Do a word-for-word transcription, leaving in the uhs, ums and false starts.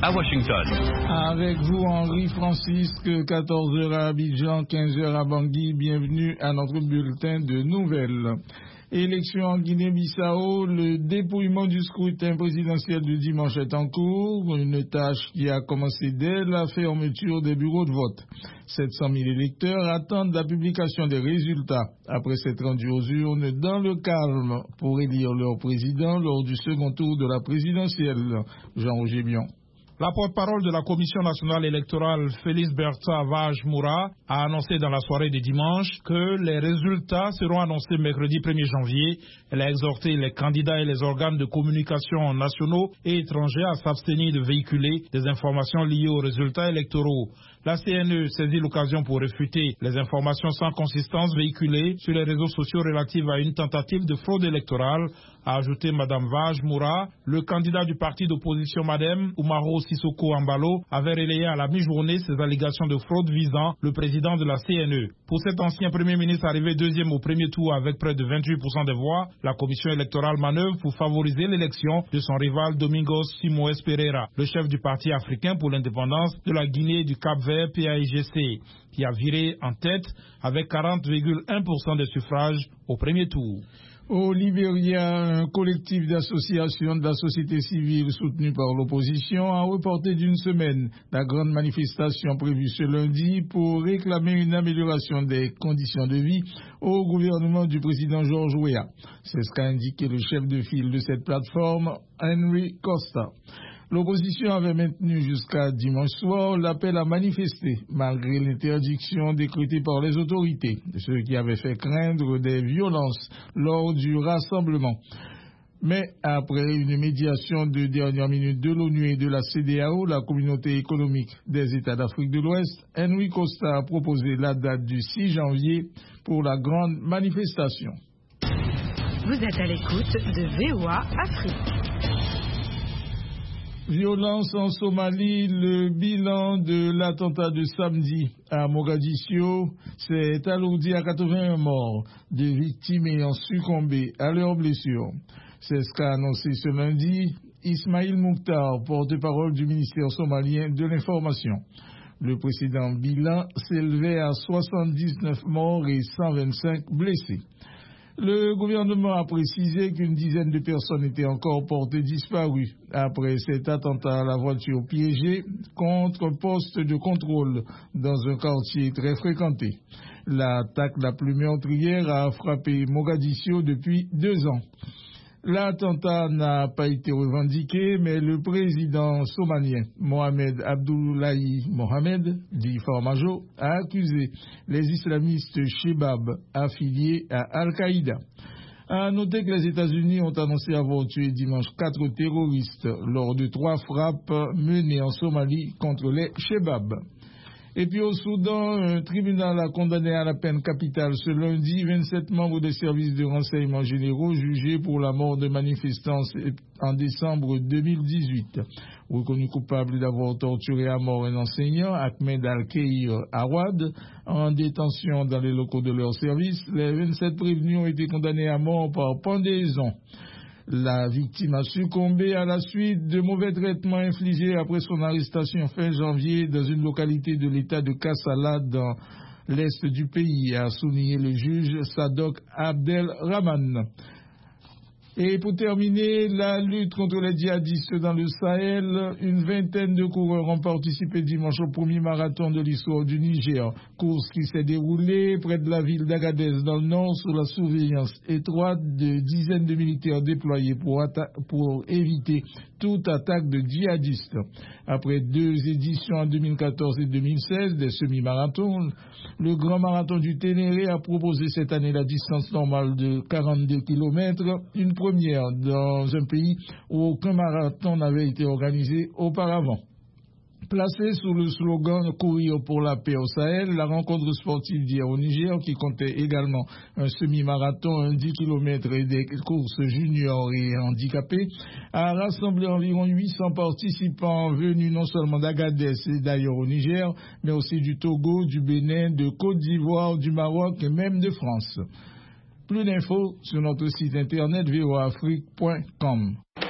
à Washington. Avec vous, Henri Francisque, quatorze heures à Abidjan, quinze heures à Bangui. Bienvenue à notre bulletin de nouvelles. Élection en Guinée-Bissau, le dépouillement du scrutin présidentiel du dimanche est en cours, une tâche qui a commencé dès la fermeture des bureaux de vote. sept cent mille électeurs attendent la publication des résultats après s'être rendus aux urnes dans le calme pour élire leur président lors du second tour de la présidentielle. Jean-Roger Bion. La porte-parole de la Commission nationale électorale, Félix Bertha Vage-Moura, a annoncé dans la soirée de dimanche que les résultats seront annoncés mercredi premier janvier. Elle a exhorté les candidats et les organes de communication nationaux et étrangers à s'abstenir de véhiculer des informations liées aux résultats électoraux. La C N E saisit l'occasion pour réfuter les informations sans consistance véhiculées sur les réseaux sociaux relatives à une tentative de fraude électorale, a ajouté Mme Vage-Moura. Le candidat du parti d'opposition Madem, Oumaro Sissoko Ambalo, avait relayé à la mi-journée ces allégations de fraude visant le président de la C N E. Pour cet ancien Premier ministre arrivé deuxième au premier tour avec près de vingt-huit pour cent des voix, la commission électorale manœuvre pour favoriser l'élection de son rival Domingos Simoes Pereira, le chef du parti africain pour l'indépendance de la Guinée et du Cap-Vert P A I G C, qui a viré en tête avec quarante virgule un pour cent des suffrages au premier tour. Au Libéria, un collectif d'associations de la société civile soutenu par l'opposition a reporté d'une semaine la grande manifestation prévue ce lundi pour réclamer une amélioration des conditions de vie au gouvernement du président George Weah. C'est ce qu'a indiqué le chef de file de cette plateforme, Henry Costa. L'opposition avait maintenu jusqu'à dimanche soir l'appel à manifester, malgré l'interdiction décrétée par les autorités, ce qui avait fait craindre des violences lors du rassemblement. Mais après une médiation de dernière minute de l'ONU et de la C D A O, la communauté économique des États d'Afrique de l'Ouest, Henry Costa a proposé la date du six janvier pour la grande manifestation. Vous êtes à l'écoute de V O A Afrique. Violence en Somalie, le bilan de l'attentat de samedi à Mogadiscio s'est alourdi à quatre-vingt-un morts, des victimes ayant succombé à leurs blessures. C'est ce qu'a annoncé ce lundi Ismail Mukhtar, porte-parole du ministère somalien de l'information. Le précédent bilan s'élevait à soixante-dix-neuf morts et cent vingt-cinq blessés. Le gouvernement a précisé qu'une dizaine de personnes étaient encore portées disparues après cet attentat à la voiture piégée contre un poste de contrôle dans un quartier très fréquenté. L'attaque la plus meurtrière a frappé Mogadiscio depuis deux ans. L'attentat n'a pas été revendiqué, mais le président somalien Mohamed Abdullahi Mohamed, dit Farmajo, a accusé les islamistes Shebab affiliés à Al-Qaïda. À noter que les États-Unis ont annoncé avoir tué dimanche quatre terroristes lors de trois frappes menées en Somalie contre les Shebab. Et puis au Soudan, un tribunal a condamné à la peine capitale ce lundi vingt-sept membres des services de renseignement généraux jugés pour la mort de manifestants en décembre deux mille dix-huit. Reconnu coupable d'avoir torturé à mort un enseignant, Ahmed Al-Keir Awad, en détention dans les locaux de leur service, les vingt-sept prévenus ont été condamnés à mort par pendaison. La victime a succombé à la suite de mauvais traitements infligés après son arrestation fin janvier dans une localité de l'état de Kassala dans l'est du pays, a souligné le juge Sadok Abdelrahman. Et pour terminer, la lutte contre les djihadistes dans le Sahel, une vingtaine de coureurs ont participé dimanche au premier marathon de l'histoire du Niger, course qui s'est déroulée près de la ville d'Agadez dans le nord sous la surveillance étroite de dizaines de militaires déployés pour, pour éviter toute attaque de djihadistes. Après deux éditions en deux mille quatorze et deux mille seize des semi-marathons, le grand marathon du Ténéré a proposé cette année la distance normale de quarante-deux kilomètres, une première dans un pays où aucun marathon n'avait été organisé auparavant. Placée sous le slogan « Courir pour la paix au Sahel », la rencontre sportive d'hier au Niger, qui comptait également un semi-marathon, un dix kilomètres et des courses juniors et handicapés, a rassemblé environ huit cents participants venus non seulement d'Agadez et d'ailleurs au Niger, mais aussi du Togo, du Bénin, de Côte d'Ivoire, du Maroc et même de France. Plus d'infos sur notre site internet v o a afrique point com.